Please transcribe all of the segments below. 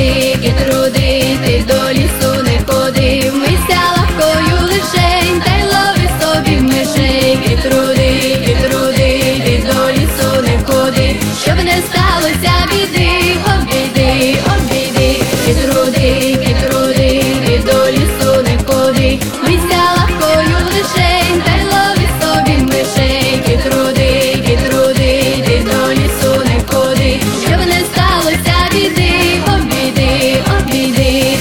труди, труди, ти до лісу не ходи, вмийся лавкою лишень, та й лови собі мишей. Труди, труди, ти до лісу не ходи, щоб не сталося біди, обійди, обійди. Труди, труди, ти до лісу не ходи, вмийся лавкою лишень, та й лови собі мишей. Труди, труди, ти до лісу не ходи, щоб не сталося біди, обійди, обійди.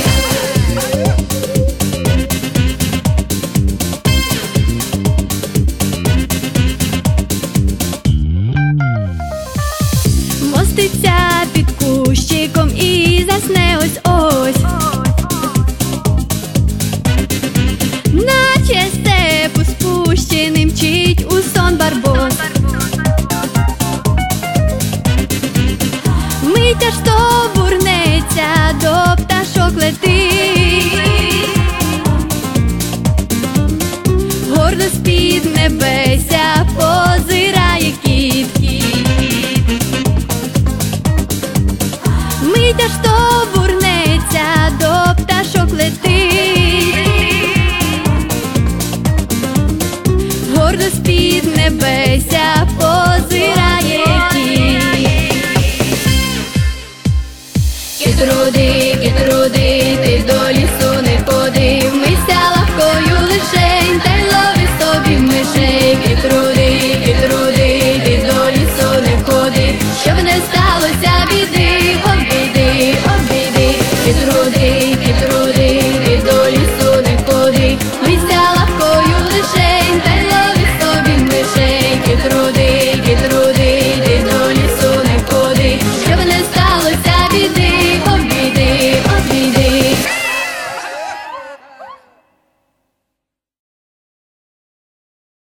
Моститься під кущиком і засне ось-ось, наче степу спущений мчить у сон барбос. Мить аж тобурнеться, до пташок летить, гордо з-під небеся позирає кіт. Мить аж тобурнеться, до пташок летить, гордо з-під небеся позирає кіт. Труди, труди,